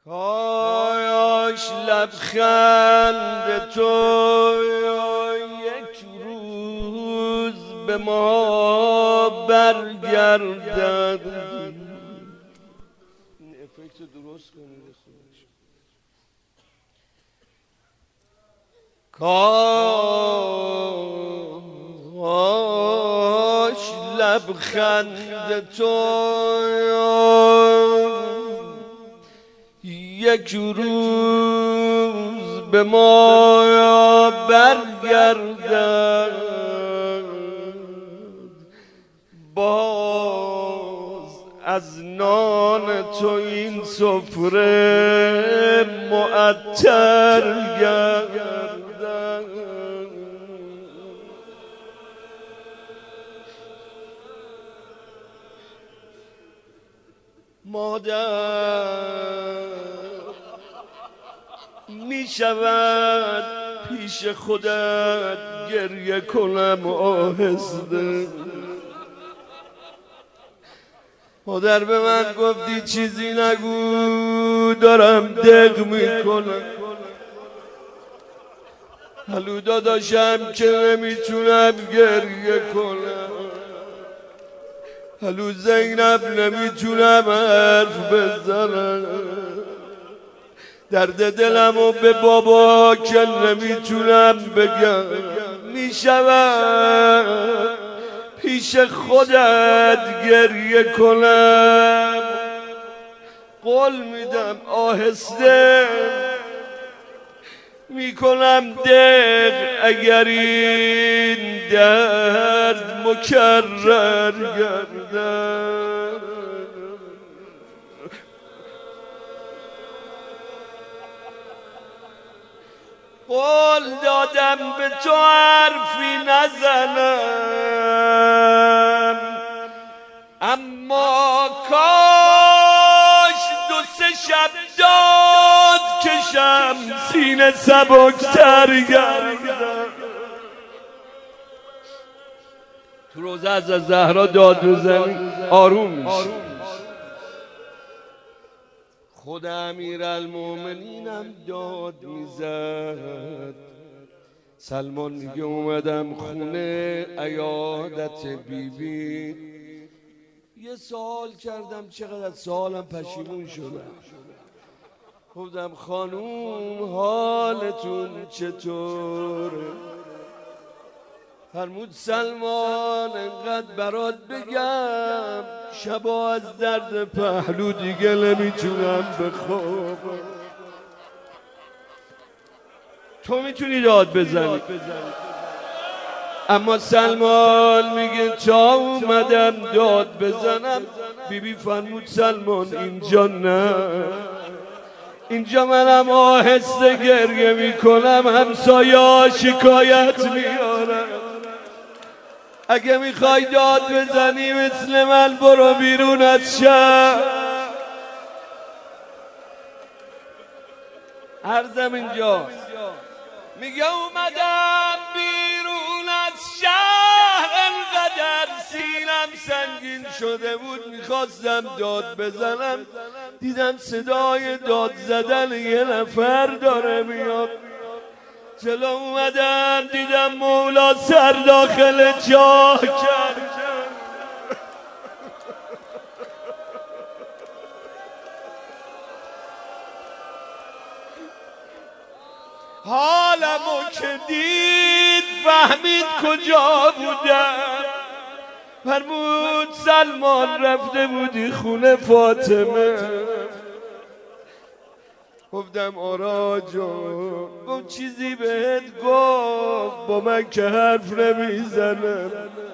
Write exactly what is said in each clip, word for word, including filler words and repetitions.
کاش لبخند تو یک روز به ما برگردد. این افکت درست کنید. کاش لبخند تو یک روز به ما برگردد، باز از نان تو این سفره معطر گردد. مادر می شود پیش خودت گریه کنم آهسته. مادر به من گفتی چیزی نگو، دارم دق می کنم. هلو داداشم که نمیتونم گریه کنم. هلو زینب نمیتونم حرف بزنم. درد دلمو به بابا که نمیتونم بگم. میشود پیش خودت گریه کنم. قول میدم آهسته میکنم دق اگر این درد مکرر گردد. قول دادم به تو حرفی نزنم، اما کاش دو سه شب داد کشم سینه سبکتر گردم. تو روزه از زهرا داد بزنی آروم میشه. خود امیرالمومنینم داد میزد. سلمان میگه اومدم خونه عیادت بیبی، یه سوال کردم چقدر از سوالم پشیمون شدم. گفتم خانوم حالتون چطوره؟ فرمود سلمان انقدر برات بگم شبا از درد پهلو دیگه نمیتونم بخوابم. تو میتونی داد بزنی، اما سلمان میگه تا اومدم داد بزنم. بیبی فرمود سلمان اینجا نه، اینجا منم آهسته گریه میکنم، همسایا شکایت میارم. اگه میخوای داد بزنی مثل من برو بیرون از شهر. عرضم اینجا میگه اومدم بیرون از شهر، انقدر سینم سنگین شده بود میخواستم داد بزنم، دیدم صدای داد زدن یه نفر داره میاد. جلو اومدم دیدم مولا سر داخل جا کرد. حالمو که دید فهمید کجا بودم. فرمود سلمان رفته بودی خونه فاطمه. گفتم آرا جان. گفت چیزی بهت گفت؟ با من که حرف نمیزنم.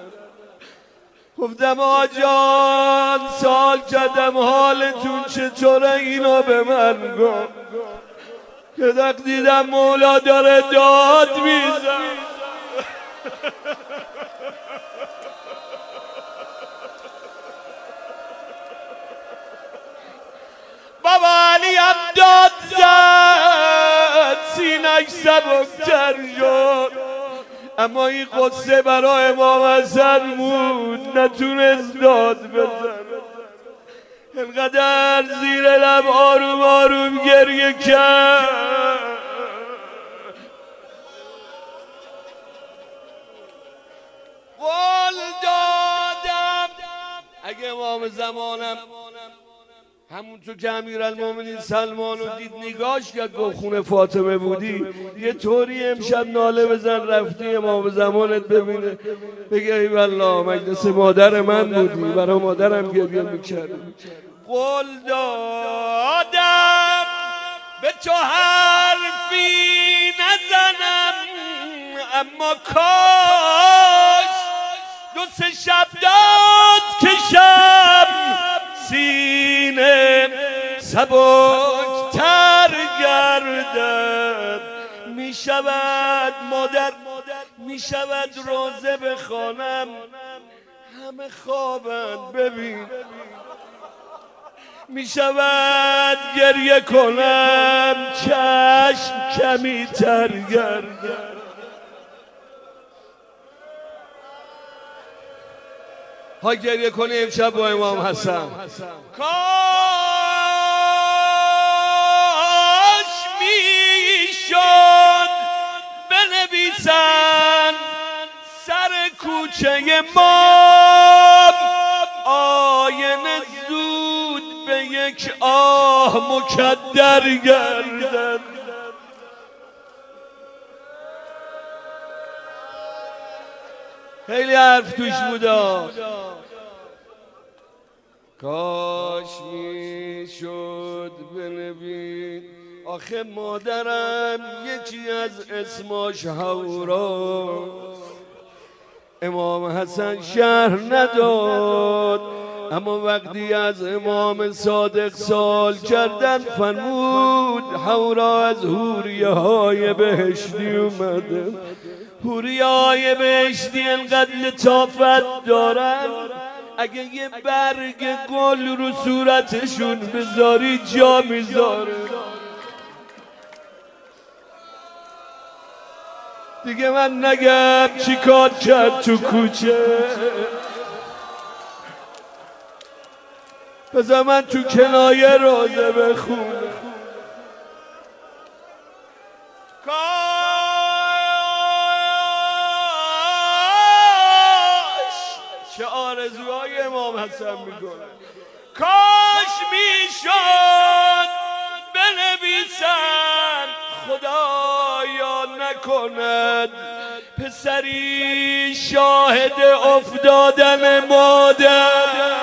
گفتم آجان سال کردم حالتون چطوره؟ اینو به من گفت. که دق دیدم مولا داره داد میزن. بابا علی هم داد زد، سینش سبکتر شد، اما این قصه برای امام حسن بود، نتونست داد بزن. انقدر زیر لب آروم آروم گریه کرد. قول دادم اگه امام زمانم همونطور که امیرالمومنین سلمان رو دید نگاش کرد گفت خونه فاطمه بودی یه طوری امشب ناله بزن رفتی امام زمانت ببینه بگه ای والله مجلس مادر من بودی برای مادرم گریه میکردی. قول دادم به تو حرفی نزنم اما کاش دو سه شب داد کشم سینه سبک تر گردد. می شود مادر می شود روزه بخوانم همه خوابند ببین می شود گریه کنم چشم کمی تر گردد. ها گریه کنی امشب با امام حسن. کاش میشد بنویسن سر کوچه ما آینه زود به یک آه مکدر گردد. خیلی حرف توش بودا. کاش میشد بنویس آخه مادرم یکی از اسماش هورا امام حسن شهر نداد اما وقتی از امام صادق سوال کردن فرمود هورا از حوریه های بهشتی اومده. حوریه های بهشتی انقدر لطافت دارن اگه یه برگ گل رو صورتشون بذاری جا میذاره. دیگه من نگم چی کار کرد تو کوچه بذار من تو کنایه روزه بخونم. چه آرزوهای امام حسن میکنه. کاش میشد بنویسن خدایا نکند پسری شاهد افتادن مادر.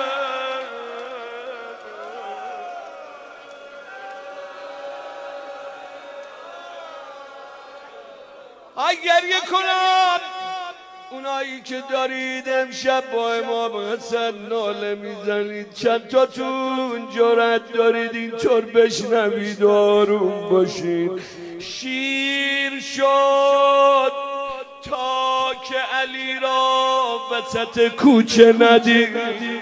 ای گریه کنم اونایی که دارید امشب با امام حسن ناله میزنید چند تاتون جرأت دارید اینطور بشنوید و آروم باشید. شیر شد تا که علی را وسط کوچه ندید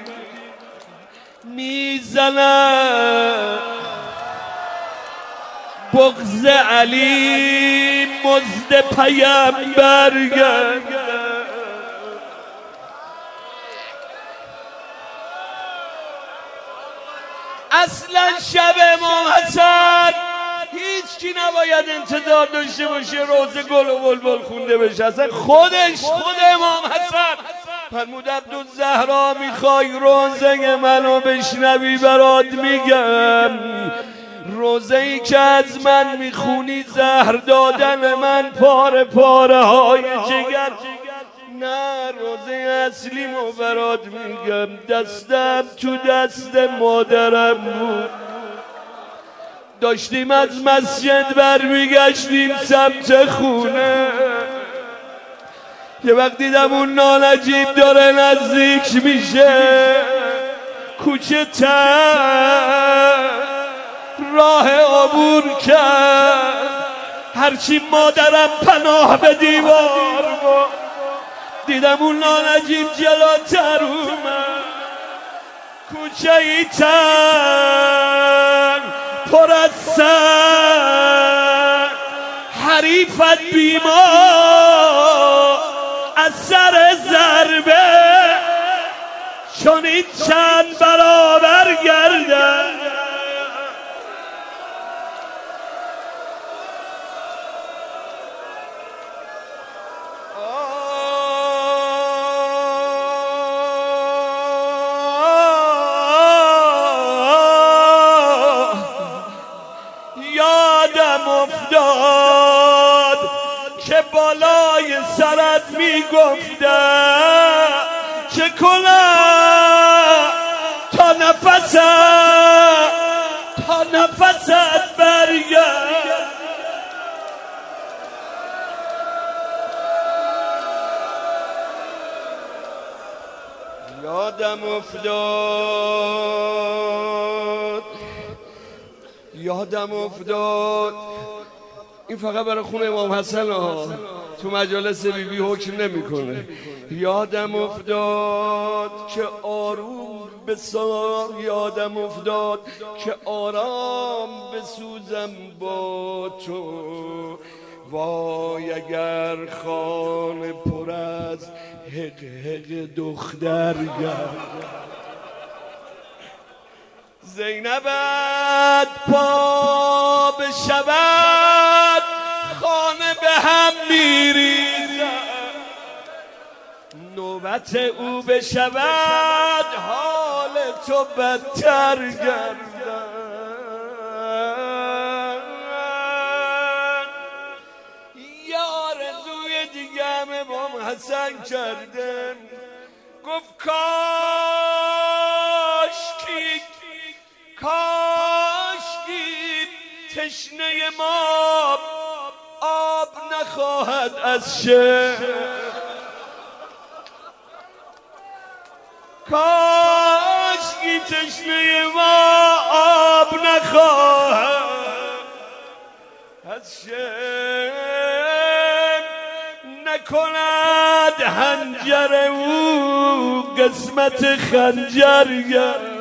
میزنه بغض علی مزد پیامبر گرد. اصلا شب امام حسن هیچ کی نباید انتظار داشته باشه روزه گل و بلبل خونده بشه. اصلا خودش خود امام حسن فرمود عبدالزهرا میخوای روزه منو بشنوی برات میگم روزه ای که از من میخونی زهر دادن من پاره پاره های جگر نه روزه اصلیمو برات میگم دستم تو دست مادرم بود داشتیم از مسجد برمیگشتیم سمت خونه یه وقت دیدم اون نانجیب داره نزدیک میشه کوچه تر راه عبور کرد هرچی مادرم پناه به دیوار بود دیدم اون نانجیب جلوتر اومد کوچه ای تن پر از سر حریفت بیمار از سر ضربه چون این چند برابر گردن افتاد که بالای سرت میگفتم چه کنم تا نفست تا نفست برگرد. یادم افتاد یادم افتاد این فقط برای خون امام حسن ها، تو مجالس بی بی حکم نمیکنه. یادم افتاد که آروم بسار، یادم افتاد که آرام بسوزم با تو. وای اگر خانه پر از حق حق دختر گرد، زینبت پا بشود خانه به هم میریزد، نوبت او بشود حال تو بدتر گردد. یه آرزوی دیگه هم امام حسن کردن، گفت کاش کی کاش کی تشنه ما آب نخواهد از شهر، کاش کی تشنه ما آب نخواهد از شهر، نکند هنجر او قسمت خنجر گرد.